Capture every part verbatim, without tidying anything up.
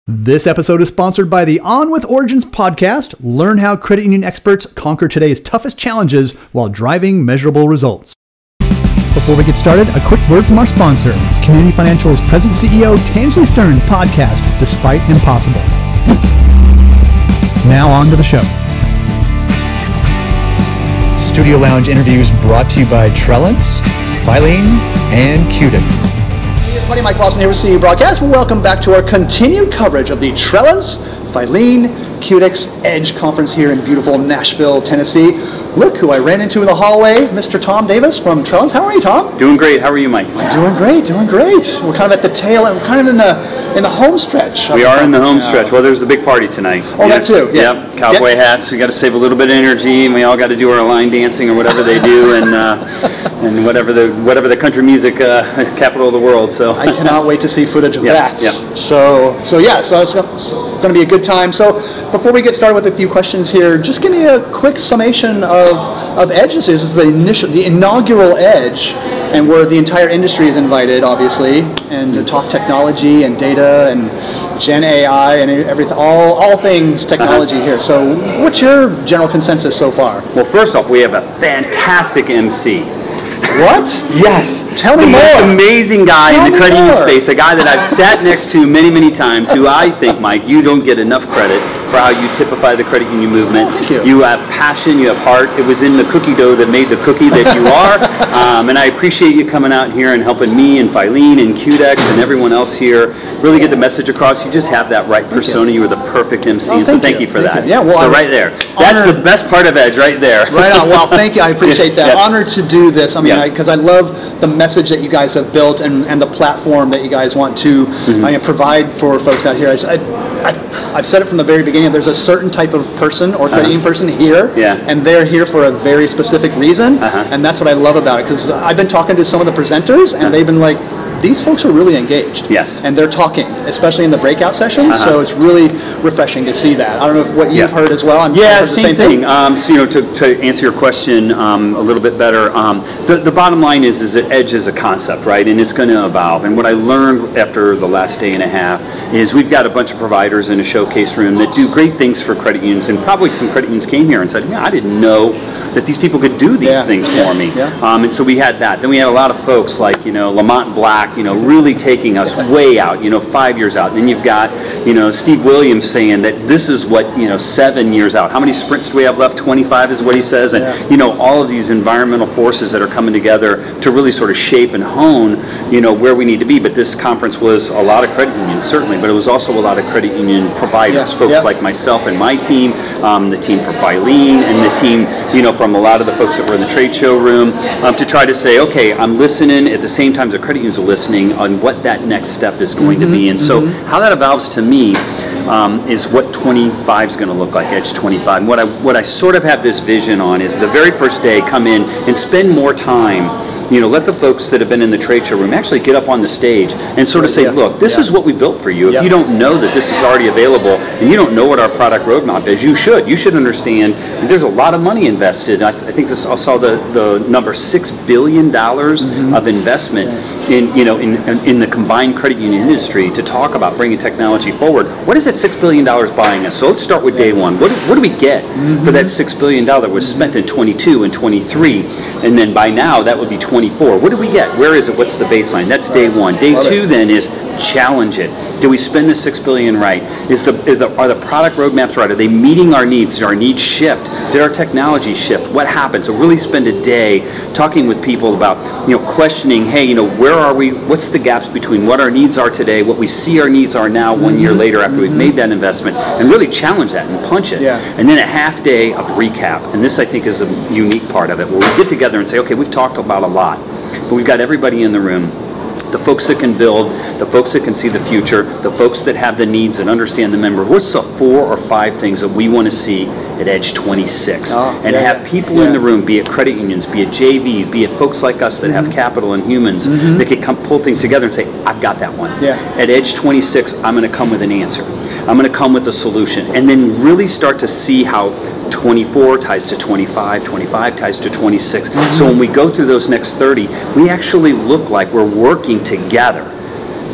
This episode is sponsored by the On With Origins podcast. Learn how credit union experts conquer today's toughest challenges while driving measurable results. Before we get started, a quick word from our sponsor, Community Financial's President C E O Tansley Stearns' podcast, Despite Impossible. Now on to the show. Studio Lounge interviews brought to you by Trellance, Filene, and Qdex. Hey everybody, Mike Lawson here with C E Broadcast. Welcome back to our continued coverage of the Trellance, Filene, Qdex Edge Conference here in beautiful Nashville, Tennessee. Look who I ran into in the hallway, Mister Tom Davis from Trellance. How are you, Tom? Doing great. How are you, Mike? I'm doing great, doing great. We're kind of at the tail end, we're kind of in the in the home stretch. We are in the home stretch. Well, there's a big party tonight. Oh, yeah. That too. Yeah. Yep. Cowboy yep. hats. We got to save a little bit of energy, and we all got to do our line dancing or whatever they do, and uh, and whatever the whatever the country music uh, capital of the world. So I cannot wait to see footage of yep. that. Yep. So so yeah. So it's going to be a good time. So before we get started with a few questions here, just give me a quick summation of of Edge. This is the initial, the inaugural Edge, and where the entire industry is invited, obviously, and to talk technology and data and Gen A I and everything, all all things technology uh-huh. here. So, what's your general consensus so far? Well, first off, we have a fantastic M C. What? Yes. Tell me the more. The most amazing guy Tell in the credit union more. space, a guy that I've sat next to many, many times, who I think, Mike, you don't get enough credit for how you typify the credit union movement. Oh, thank you. You have passion, you have heart. It was in the cookie dough that made the cookie that you are. um, and I appreciate you coming out here and helping me and Filene and Qdex and everyone else here really get the message across. You just have that right persona. You. you were the perfect M C. Oh, so thank thank you. you for thank that. You. Yeah, well, so I'm right there. That's honored. the best part of Edge right there. Right on. Well, thank you. I appreciate that. Yeah. Honored to do this. I mean, Yeah. because I, I love the message that you guys have built and, and the platform that you guys want to mm-hmm. I mean, provide for folks out here. I, just, I, I, I've said it from the very beginning. There's a certain type of person or credit union uh-huh. person here, yeah. and they're here for a very specific reason, uh-huh. and that's what I love about it. Because I've been talking to some of the presenters, and uh-huh. they've been like, these folks are really engaged. Yes. And they're talking, especially in the breakout sessions. Uh-huh. So it's really refreshing to see that. I don't know if what you've yeah. heard as well. I'm yeah, the same, same thing. thing. Um, so, you know, to, to answer your question um, a little bit better, um, the, the bottom line is, is that Edge is a concept, right? And it's going to evolve. And what I learned after the last day and a half is we've got a bunch of providers in a showcase room that do great things for credit unions. And probably some credit unions came here and said, yeah, I didn't know that these people could do these yeah. things yeah. for me. Yeah. Um, and so we had that. Then we had a lot of folks like, you know, Lamont Black, you know, really taking us way out, you know, five years out. And then you've got, you know, Steve Williams saying that this is what, you know, seven years out. How many sprints do we have left? twenty-five is what he says. And, yeah. you know, all of these environmental forces that are coming together to really sort of shape and hone, you know, where we need to be. But this conference was a lot of credit unions, certainly, but it was also a lot of credit union providers, yeah. folks yeah. like myself and my team, um, the team from Filene, and the team, you know, from a lot of the folks that were in the trade show room, um, to try to say, okay, I'm listening at the same time the credit unions are listening on what that next step is going mm-hmm, to be. And so mm-hmm. how that evolves to me um, is what twenty-five is going to look like, Edge twenty-five. And what I, what I sort of have this vision on is the very first day, come in and spend more time. You know, let the folks that have been in the trade show room actually get up on the stage and sort of say, yeah. look, this yeah. is what we built for you. If yeah. you don't know that this is already available and you don't know what our product roadmap is, you should. You should understand and there's a lot of money invested. I, I think this, I saw the, the number six billion dollars mm-hmm. of investment yeah. in, you know, in, in in the combined credit union industry to talk about bringing technology forward. What is that six billion dollars buying us? So let's start with day one. What, what do we get mm-hmm. for that six billion dollars that was spent in twenty-two and twenty-three? And then by now, that would be twenty-four. What do we get? Where is it? What's the baseline? That's day one. Day Love two it. then is challenge it. Do we spend the six billion dollars right? Is the is the are the product roadmaps right? Are they meeting our needs? Did our needs shift? Did our technology shift? What happened? So really spend a day talking with people about, you know, questioning, hey, you know, where are we? What's the gaps between what our needs are today, what we see our needs are now one mm-hmm. year later after mm-hmm. we've made that investment, and really challenge that and punch it. Yeah. And then a half day of recap. And this I think is a unique part of it, where we get together and say, okay, we've talked about a lot, but we've got everybody in the room. The folks that can build, the folks that can see the future, the folks that have the needs and understand the member. What's the four or five things that we want to see at Edge twenty-six? Oh, and yeah, have people yeah. in the room, be it credit unions, be it J Vs, be it folks like us that mm-hmm. have capital and humans, mm-hmm. that can come pull things together and say, I've got that one. Yeah. At Edge twenty-six, I'm going to come with an answer. I'm going to come with a solution. And then really start to see how twenty-four ties to twenty-five, twenty-five ties to twenty-six. Mm-hmm. So when we go through those next thirty, we actually look like we're working together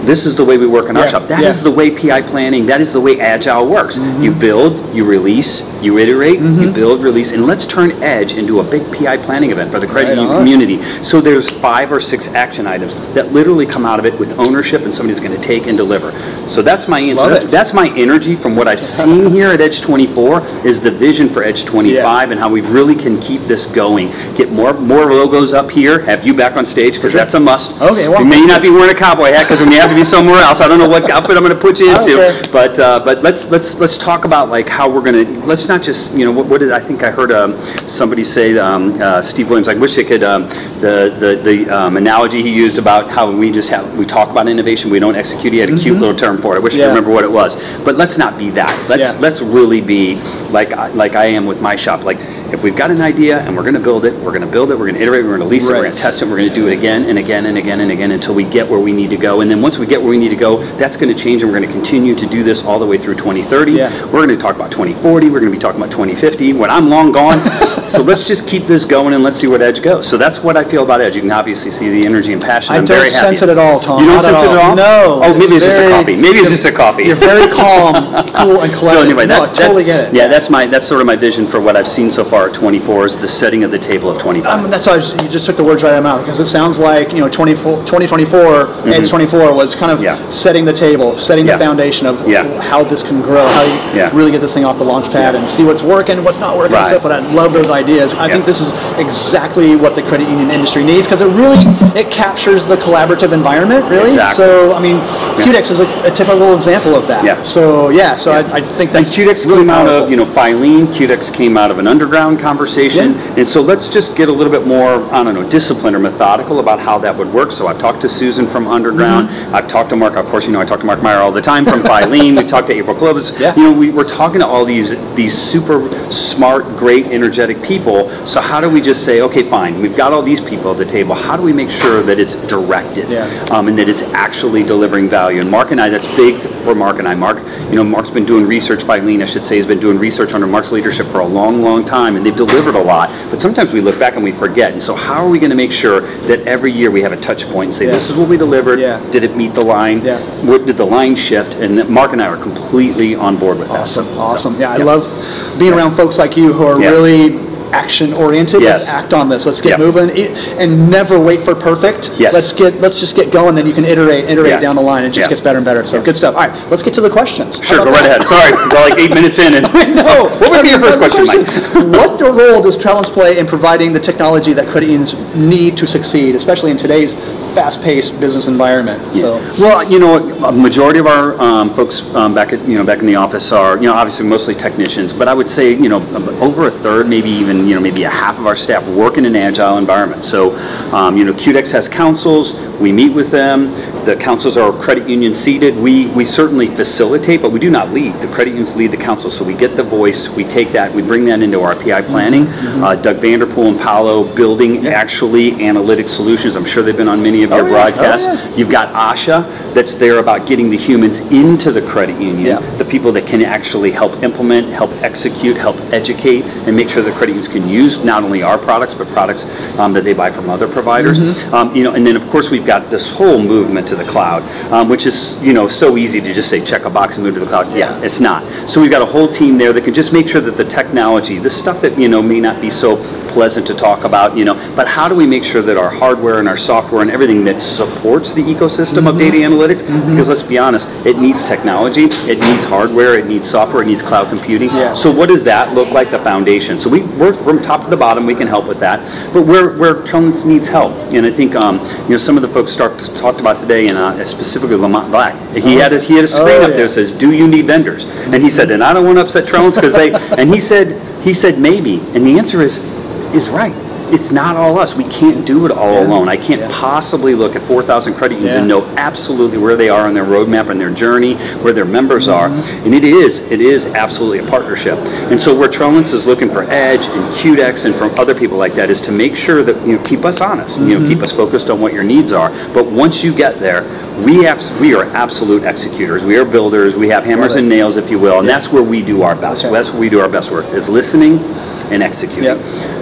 this is the way we work in our Yeah, shop. That yeah. is the way P I planning, that is the way Agile works. Mm-hmm. You build, you release, you iterate, you build, release, and let's turn Edge into a big P I planning event for the credit Right union on. community. So there's five or six action items that literally come out of it with ownership, and somebody's going to take and deliver. So that's my answer. Love That's, it. that's my energy from what I've seen here at Edge twenty-four is the vision for Edge twenty-five and how we really can keep this going. Get more more logos up here. Have you back on stage because that's a must. Okay, well- you may not be wearing a cowboy hat because we may have to be somewhere else. I don't know what outfit I'm going to put you into, Okay. but uh, but let's let's let's talk about like how we're going to. Let's not just you know what, what did I think I heard um, somebody say um, uh, Steve Williams. I wish they could um, the the the um, analogy he used about how we just have we talk about innovation, we don't execute. He had a cute little term for it. I wish I Yeah. could remember what it was. But let's not be that. Let's Yeah. let's really be like I- like I am with my shop. Like if we've got an idea and we're going to build it, we're going to build it. We're going to iterate. We're going to release it. We're Right. going to test it. We're going to do it again and again and again and again until we get where we need to go. And then once we get where we need to go, that's going to change, and we're going to continue to do this all the way through twenty thirty. Yeah. We're going to talk about twenty forty. We're going to be talking about twenty fifty when I'm long gone. So let's just keep this going and let's see what Edge goes. So that's what I feel about Edge. You can obviously see the energy and passion. I I'm don't very happy. sense it at all, Tom. You don't Not at sense it at all? all. No. Oh, maybe it's just a very- coffee. Maybe it's just a coffee. You're very calm, cool, and collected. So anyway, No, that's I totally that- get it. Yeah, that's my that's sort of my vision for what I've seen so far at twenty-four is the setting of the table of twenty-five. Um, that's how I just, you just took the words right out of my mouth, because it sounds like, you know, twenty-four, twenty twenty-four, Edge twenty-four was kind of Yeah. setting the table, setting Yeah. the foundation of Yeah. how this can grow, how you Yeah. really get this thing off the launch pad Yeah. and see what's working, what's not working, and Right. stuff. But I love those ideas. I Yeah. think this is exactly what the credit union industry needs, because it really, it captures the collaborative environment, really. Exactly. So, I mean, Q D X is a, a typical example of that. Yeah. So, yeah, so Yeah. I, I think And that's Q D X really came out powerful. of, you know, Filene. Q D X came out of an underground conversation. Yeah. And so let's just get a little bit more, I don't know, disciplined or methodical about how that would work. So I've talked to Susan from Underground. Mm-hmm. I've talked to Mark, of course, you know, I talk to Mark Meyer all the time from Filene. We've talked to April Clovis. Yeah. You know, we, we're talking to all these, these super smart, great, energetic people. So how do we just say, okay, fine, we've got all these people at the table. How do we make sure that it's directed Yeah. um, and that it's actually delivering value? And Mark and I, that's big for Mark and I. Mark, you know, Mark's been doing research, Filene, I should say, has been doing research under Mark's leadership for a long, long time, and they've delivered a lot. But sometimes we look back and we forget. And so how are we going to make sure that every year we have a touch point and say, Yeah. this is what we delivered. Yeah. Did it meet the line? Yeah. What did the line shift? And that Mark and I are completely on board with that. Awesome, So- awesome. so, Yeah, I love being around folks like you who are Yeah. really action oriented. Yes. Let's act on this. Let's get Yeah. moving, I- and never wait for perfect. Yes. Let's get let's just get going. Then you can iterate, iterate Yeah. down the line. It just Yeah. gets better and better. So Yeah. good stuff. All right, let's get to the questions. How Sure, about go right that? ahead. Sorry, we're like eight minutes in. And I know. What would be your first question, Mike? What the role does Trellens play in providing the technology that credit unions need to succeed, especially in today's fast-paced business environment? So. Well, you know, a majority of our um, folks um, back at you know back in the office are you know obviously mostly technicians, but I would say you know over a third, maybe even you know maybe a half of our staff work in an agile environment. So, um, you know, Q D X has councils. We meet with them. The councils are credit union seated. We we certainly facilitate, but we do not lead. The credit unions lead the council, so we get the voice. We take that. We bring that into our P I planning. Mm-hmm. Uh, Doug Vanderpool and Paolo building actually analytic solutions. I'm sure they've been on many of your Oh, yeah. broadcasts. Oh, yeah. You've got Asha that's there about getting the humans into the credit union, Yeah. the people that can actually help implement, help execute, help educate, and make sure the credit unions can use not only our products, but products um, that they buy from other providers. Mm-hmm. Um, you know, and then of course we've got this whole movement to the cloud, um, which is you know so easy to just say check a box and move to the cloud. Yeah, it's not. So we've got a whole team there that can just make sure that the technology, the stuff that you know may not be so pleasant to talk about, you know, but how do we make sure that our hardware and our software and everything that supports the ecosystem of data analytics, because let's be honest, it needs technology, it needs hardware, it needs software, it needs cloud computing. Yeah. So what does that look like, the foundation? So we, we're from top to the bottom, we can help with that, but where, where Trellens needs help, and I think, um, you know, some of the folks start, talked about today, and uh, specifically Lamont Black, he had a, he had a screen Oh, up yeah. there that says, do you need vendors? And he said, and I don't want to upset Trellens because they, and he said, he said maybe, and the answer is, is right. It's not all us. We can't do it all Yeah. alone. I can't Yeah. possibly look at four thousand credit unions Yeah. and know absolutely where they are on their roadmap and their journey, where their members are. Mm-hmm. And it is, it is absolutely a partnership. And so where Trellens is looking for Edge and Q D X and from other people like that is to make sure that, you know, keep us honest, you know, keep Mm-hmm. us focused on what your needs are. But once you get there, we abs- we are absolute executors. We are builders. We have hammers Love it. and nails, if you will. And Yeah. that's where we do our best. Okay. That's where we do our best work, is listening and executing. Yep. So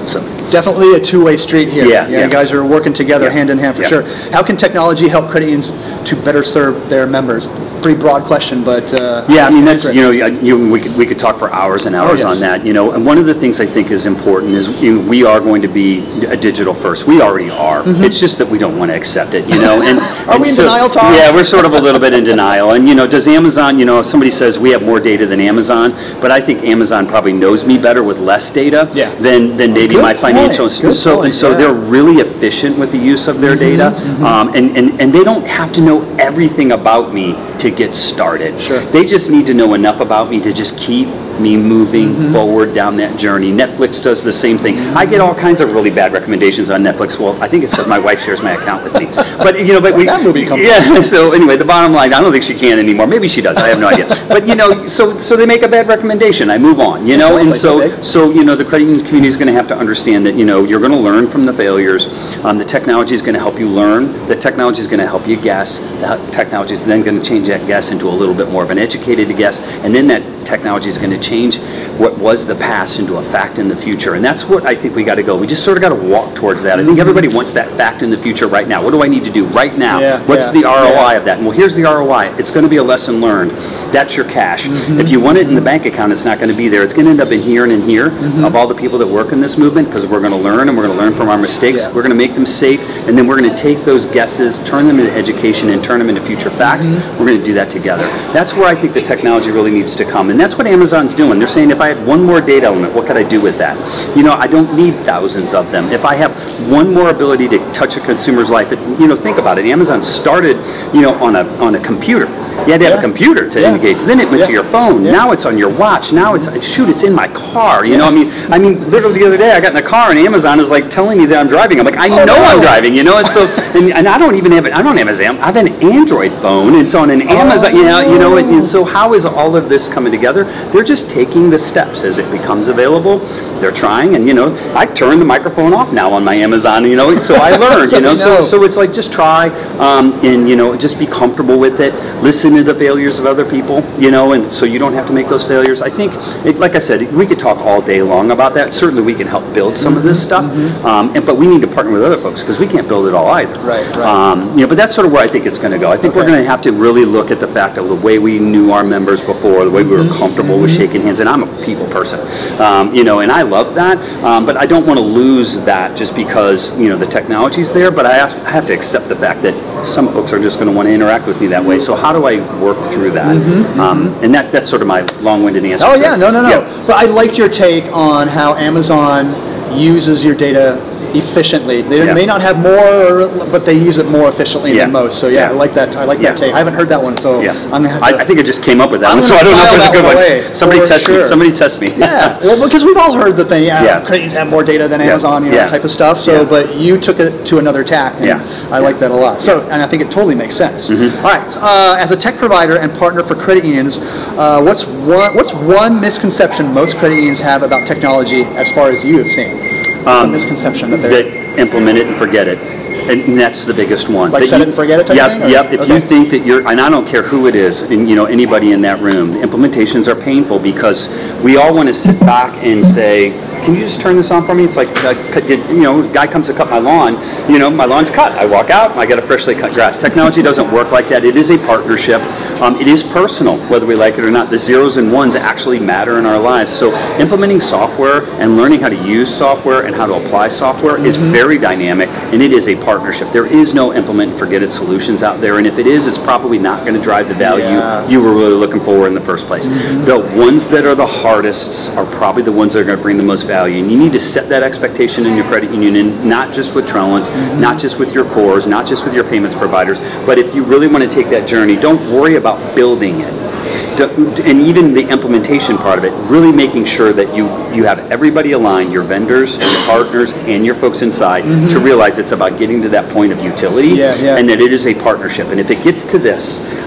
definitely a two-way street here. Yeah, You know, yeah. You guys are working together Yeah. hand in hand for Yeah. sure. How can technology help credit unions to better serve their members? Pretty broad question, but uh, Yeah, I mean that's great. you know you, we could we could talk for hours and hours Oh, yes. on that. You know, and one of the things I think is important is you know, we are going to be a digital first. We already are. It's just that we don't want to accept it. You know, and Mm-hmm. Are and we in so- denial, Tom? Yeah, we're sort of a little bit in denial. And you know, does Amazon? You know, if somebody says we have more data than Amazon, but I think Amazon probably knows me better with less data Yeah. than than maybe Good my point. financial. Good So point, and so yeah. they're really efficient with the use of their data, um, and, and and they don't have to know everything about me to get started. Sure. They just need to know enough about me to just keep me moving forward down that journey. Netflix does the same thing. I get all kinds of really bad recommendations on Netflix. Well, I think it's because my wife shares my account with me. But you know, but we that movie come yeah. So anyway, the bottom line, I don't think she can anymore. Maybe she does. I have no idea. But you know, so so they make a bad recommendation. I move on. You know, and Exactly. so so you know, the credit union community is going to have to understand that you know you're going to learn from the failures. Um, the technology is going to help you learn. The technology is going to help you guess. The technology is then going to change that guess into a little bit more of an educated guess, and then that technology is going to change what was the past into a fact in the future. And that's what I think we got to go. We just sort of got to walk towards that. I think everybody wants that fact in the future right now. What do I need to do right now? Yeah, What's yeah, the R O I yeah. of that? And well, here's the R O I. It's going to be a lesson learned. That's your cash. If you want it in the bank account, it's not going to be there. It's going to end up in here and in here of all the people that work in this movement, because we're going to learn and we're going to learn from our mistakes. Yeah. We're going to make them safe, and then we're going to take those guesses, turn them into education, and turn them into future facts. We're going to do that together. That's where I think the technology really needs to come, and that's what Amazon's doing. They're saying, if I had one more data element, what could I do with that? You know, I don't need thousands of them. If I have one more ability to touch a consumer's life, it, you know, think about it. Amazon started, you know, on a on a computer. You had to have Yeah. a computer to Yeah. engage. Then it went Yeah. to your phone. Yeah. Now it's on your watch. Now it's shoot, it's in my car. You know, I mean, I mean, literally the other day I got in the car and Amazon is like telling me that I'm driving. I'm like, I Oh, know no. I'm driving. You know, and so and, and I don't even have it. I don't have Amazon. I have an Android phone, and so on an Amazon. You know, you know, and, and so how is all of this coming together? They're just taking the steps as it becomes available. They're trying, and you know, I turn the microphone off now on my Amazon. You know, so I learned. So you know, we so know. so it's like just try um, and you know just be comfortable with it. Listen to the failures of other people. You know, and so you don't have to make those failures. I think, it, like I said, we could talk all day long about that. Certainly, we can help build some of this stuff, um, and, but we need to partner with other folks because we can't build it all either. Right, right. Um, you know, but that's sort of where I think it's going to go. I think we're Okay. going to have to really look at the fact of the way we knew our members before, the way we were comfortable with shaking hands. And I'm a people person, um, you know, and I love that. Um, but I don't want to lose that just because you know the technology's there. But I, ask, I have to accept the fact that some folks are just going to want to interact with me that way. So how do I work through that? Um, and that that's sort of my long-winded answer. Oh to yeah, it. no, no, no. Yeah. But I like your take on how Amazon uses your data efficiently. They Yeah. may not have more, but they use it more efficiently Yeah. than most. So yeah, Yeah. I like that. I like Yeah. that take. I haven't heard that one, so Yeah, I'm gonna have I, to. I think I just came up with that I'm one, so gonna I don't know if file there's a that good one one. away, Somebody for test me. sure. Somebody test me. Yeah, well, because we've all heard the thing. Yeah, Yeah. credit unions have more data than Yeah. Amazon, you know, Yeah. type of stuff. So, Yeah. but you took it to another tack. And Yeah. I like that a lot. So, and I think it totally makes sense. Mm-hmm. All right, uh, as a tech provider and partner for credit unions, uh, what's one what's one misconception most credit unions have about technology, as far as you have seen? What's a misconception that they're that implement it and forget it. And that's the biggest one. Like That set you- it and forget it type yep, thing, or- Yep, If you okay. think that you're, and I don't care who it is, and you know, anybody in that room, the implementations are painful because we all want to sit back and say, can you just turn this on for me? It's like, uh, cut- you know, a guy comes to cut my lawn, you know, my lawn's cut. I walk out, I get a freshly cut grass. Technology doesn't work like that. It is a partnership. Um, it is personal, whether we like it or not. The zeros and ones actually matter in our lives. So implementing software and learning how to use software and how to apply software is very dynamic, and it is a partnership. There is no implement and forget it solutions out there, and if it is, it's probably not going to drive the value Yeah. you were really looking for in the first place. The ones that are the hardest are probably the ones that are going to bring the most value, and you need to set that expectation in your credit union, and not just with Trellance, not just with your cores, not just with your payments providers, but if you really want to take that journey, don't worry about building it. Don't- And even the implementation part of it, really making sure that you, you have everybody aligned, your vendors, your partners, and your folks inside, to realize it's about getting to that point of utility, Yeah, yeah. and that it is a partnership. And if it gets to this,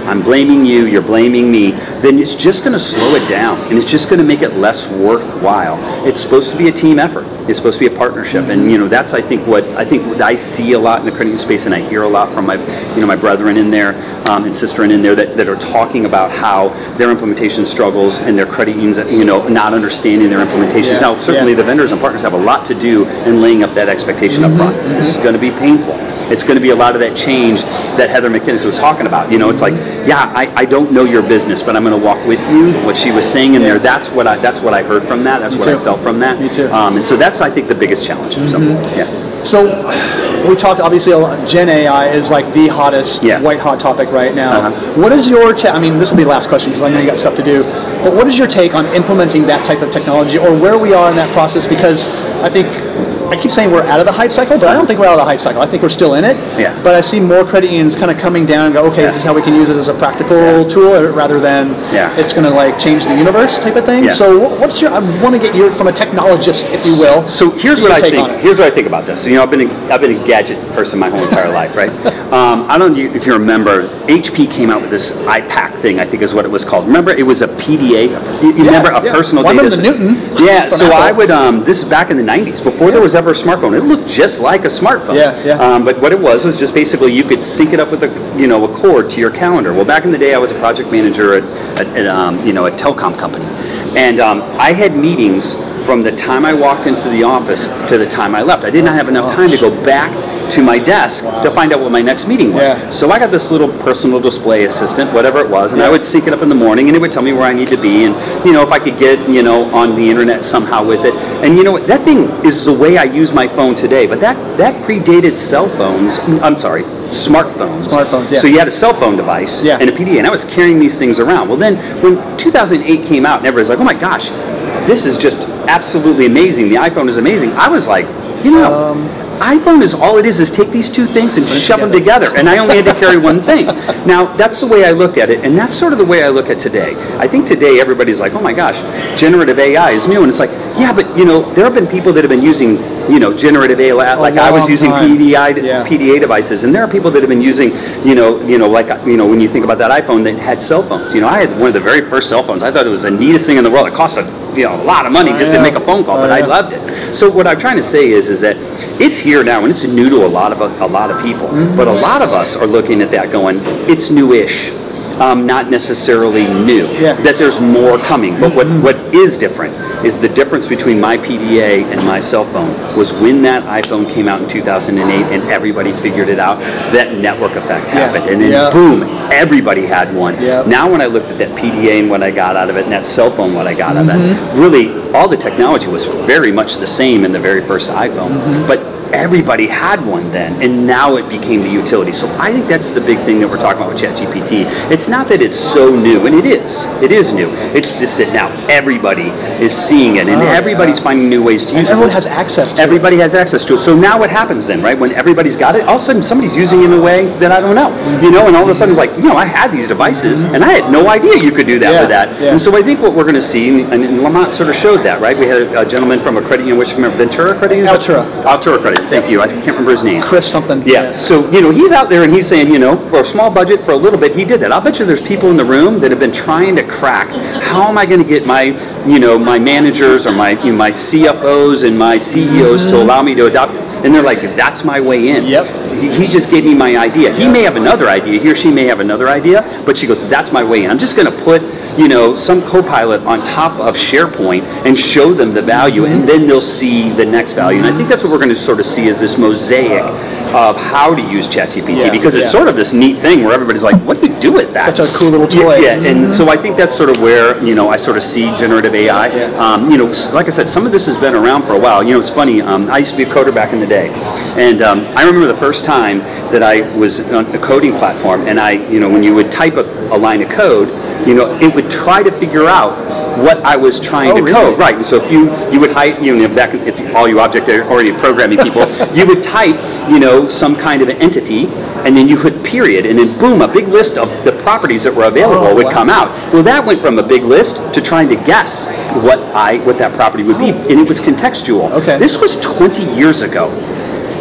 I'm blaming you, you're blaming me, then it's just going to slow it down, and it's just going to make it less worthwhile. It's supposed to be a team effort. It's supposed to be a partnership, and you know that's I think what I think what I see a lot in the credit union space, and I hear a lot from my you know my brethren in there um, and sister in there that, that are talking about how their implementation struggles and their credit unions you know not understanding their implementations. Yeah. Now certainly yeah. the vendors and partners have a lot to do in laying up that expectation mm-hmm. up front. Mm-hmm. This is going to be painful. It's going to be a lot of that change that Heather McKinnis was talking about. You know, it's like, yeah, I, I don't know your business, but I'm going to walk with you. What she was saying in yeah. there, that's what I that's what I heard from that. That's Me what too. I felt from that. Me too. Um, and so that's, I think, the biggest challenge. Mm-hmm. So, yeah. So we talked, obviously, a lot, Gen A I is like the hottest, yeah. white hot topic right now. Uh-huh. What is your, ta- I mean, this will be the last question because I know you got stuff to do, but what is your take on implementing that type of technology or where we are in that process? Because I think, I keep saying we're out of the hype cycle, but I don't think we're out of the hype cycle. I think we're still in it. Yeah. But I see more credit unions kind of coming down and go, okay, yeah. this is how we can use it as a practical yeah. tool rather than yeah. it's going to like change the universe type of thing. Yeah. So what's your, I want to get your, from a technologist, if you will. So here's your what I take think. on it. Here's what I think about this. So, you know, I've been a, I've been a gadget person my whole entire life, right? Um, I don't know if you remember, H P came out with this I PAC thing, I think is what it was called. Remember, it was a P D A. You yeah, remember a yeah. personal well, data. I remember the Newton. Yeah. So Apple. I would. Um, this is back in the nineties, before yeah. there was ever a smartphone. It looked just like a smartphone. Yeah, yeah. Um, but what it was was just basically you could sync it up with a you know a cord to your calendar. Well, back in the day, I was a project manager at, at, at um, you know a telecom company, and um, I had meetings from the time I walked into the office to the time I left. I did not have enough time to go back to my desk wow. to find out what my next meeting was. Yeah. So I got this little personal display assistant, whatever it was, and yeah. I would sync it up in the morning, and it would tell me where I need to be, and you know if I could get you know on the internet somehow with it. And you know what? That thing is the way I use my phone today. But that that predated cell phones. I'm sorry, smartphones. Smartphones. Yeah. So you had a cell phone device yeah. and a P D A, and I was carrying these things around. Well, then when two thousand eight came out, and everybody's like, "Oh my gosh, this is just absolutely amazing. The iPhone is amazing." I was like, you know, um, iPhone is all it is is take these two things and shove them together, and I only had to carry one thing. Now, that's the way I looked at it, and that's sort of the way I look at today. I think today everybody's like, oh my gosh, generative A I is new, and it's like, yeah, but you know, there have been people that have been using, you know, generative A I, like I was using P D I, yeah. P D A devices, and there are people that have been using, you know, you know, like you know, when you think about that iPhone that had cell phones. You know, I had one of the very first cell phones. I thought it was the neatest thing in the world. It cost a you know a lot of money just to make a phone call, but I loved it. So what I'm trying to say is, is that it's here now, and it's new to a lot of a, a lot of people. Mm-hmm. But a lot of us are looking at that, going, it's newish. Um, not necessarily new, yeah. that there's more coming. But what, what is different is the difference between my P D A and my cell phone was when that iPhone came out in two thousand eight and everybody figured it out, that network effect happened. Yeah. And then yeah. boom, everybody had one. Yeah. Now when I looked at that P D A and what I got out of it and that cell phone, what I got mm-hmm. out of it, really all the technology was very much the same in the very first iPhone. Mm-hmm. But everybody had one then, and now it became the utility. So I think that's the big thing that we're talking about with ChatGPT. It's not that it's so new, and it is. It is new. It's just that now everybody is seeing it, and oh, everybody's yeah. finding new ways to and use everyone it. Everyone has access to everybody it. Everybody has access to it. So now what happens then, right? When everybody's got it, all of a sudden somebody's using it in a way that I don't know. Mm-hmm. You know, and all of a sudden, like, you know, I had these devices, mm-hmm. and I had no idea you could do that yeah. with that. Yeah. And so I think what we're going to see, and, and Lamont sort of showed that, right? We had a, a gentleman from a credit union, which remember Ventura Credit Union? Altura. Altura Credit. Thank you. I can't remember his name. Chris something. Yeah. yeah. So, you know, he's out there and he's saying, you know, for a small budget, for a little bit, he did that. I'll bet you there's people in the room that have been trying to crack, how am I going to get my, you know, my managers or my, you know, my C F Os and my C E Os mm-hmm. to allow me to adopt it? And they're like, that's my way in. Yep. He, he just gave me my idea. He yep. may have another idea. He or she may have another idea, but she goes, that's my way in. I'm just going to put, you know, some Copilot on top of SharePoint and show them the value, mm-hmm. and then they'll see the next value. And I think that's what we're going to sort of see is this mosaic of how to use ChatGPT, yeah, because it's yeah. sort of this neat thing where everybody's like, what do you do with that? Such a cool little toy. Yeah, yeah. and so I think that's sort of where, you know, I sort of see generative A I. Yeah. Um, you know, like I said, some of this has been around for a while. You know, it's funny, um, I used to be a coder back in the day, and um, I remember the first time that I was on a coding platform, and I, you know, when you would type a, a line of code, you know, it would try to figure out what I was trying oh, to really? code. Right, and so if you, you would type, you know, back if you, all you object-oriented programming people, you would type, you know, some kind of an entity, and then you hit period, and then boom, a big list of the properties that were available oh, would wow. come out. Well, that went from a big list to trying to guess what I what that property would be, oh. and it was contextual. Okay. This was twenty years ago.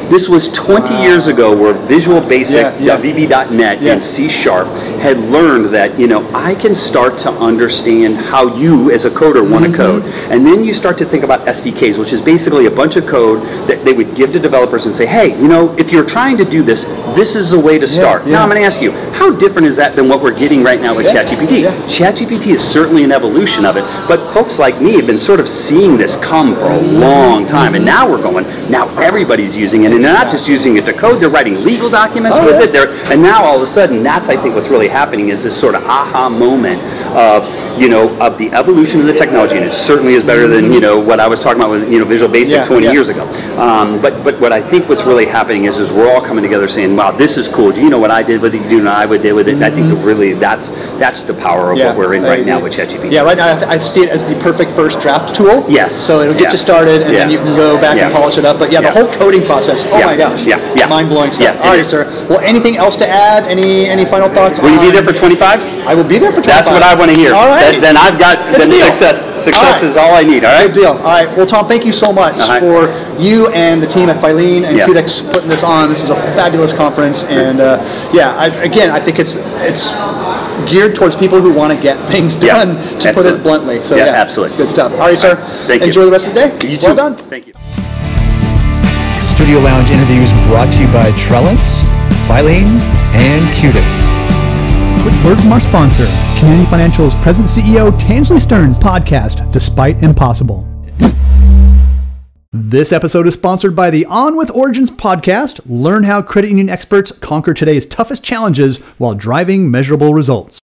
This was twenty wow. years ago, where Visual Basic, yeah, yeah. Uh, V B dot net yeah. and C Sharp had learned that, you know, I can start to understand how you as a coder want to mm-hmm. code. And then you start to think about S D Ks, which is basically a bunch of code that they would give to developers and say, hey, you know, if you're trying to do this, this is the way to start. Yeah, yeah. Now I'm going to ask you, how different is that than what we're getting right now with yeah. ChatGPT? Yeah. ChatGPT is certainly an evolution of it, but folks like me have been sort of seeing this come for a long time, and now we're going, now everybody's using it, and they're not just using it to code, they're writing legal documents oh, with yeah. it, they're, and now all of a sudden, that's, I think, what's really happening is this sort of aha moment of, you know, of the evolution of the technology, and it certainly is better than, you know, what I was talking about with, you know, Visual Basic yeah, twenty yeah. years ago. Um, but but what I think what's really happening is, is we're all coming together saying, wow, this is cool. Do you know what I did with it? Do you know what I did with it? And I think the really, that's that's the power of yeah, what we're in right now with ChatGPT. Yeah, right now I, th- I see it as the perfect first draft tool. Yes. So it'll get yeah. you started, and yeah. then you can go back yeah. and polish it up. But yeah, yeah. the whole coding process, oh yeah. my gosh. Yeah. yeah. Mind-blowing stuff. Yeah, all right, is. sir. Well, anything else to add? Any any final thoughts? Will you on... be there for twenty-five? I will be there for twenty-five. That's what I want to hear. All right. Then, then I've got Good then deal. success. Success all is all I need. All right. Good deal. All right. Well, Tom, thank you so much uh-huh. for you and the team at Filene and yeah. Q dex putting this on. This is a fabulous conference, and uh, yeah, I, again, I think it's it's geared towards people who want to get things done. Yeah. To Absolutely. put it bluntly. So yeah, yeah, absolutely. Good stuff. All right, sir. Thank you. Enjoy the rest of the day. You well too. done. Thank you. Studio Lounge interviews brought to you by Trellance, Filene, and Q dex. Quick word from our sponsor, Community Financial's present C E O Tansley Stearns' podcast, Despite Impossible. This episode is sponsored by the On With Origins podcast. Learn how credit union experts conquer today's toughest challenges while driving measurable results.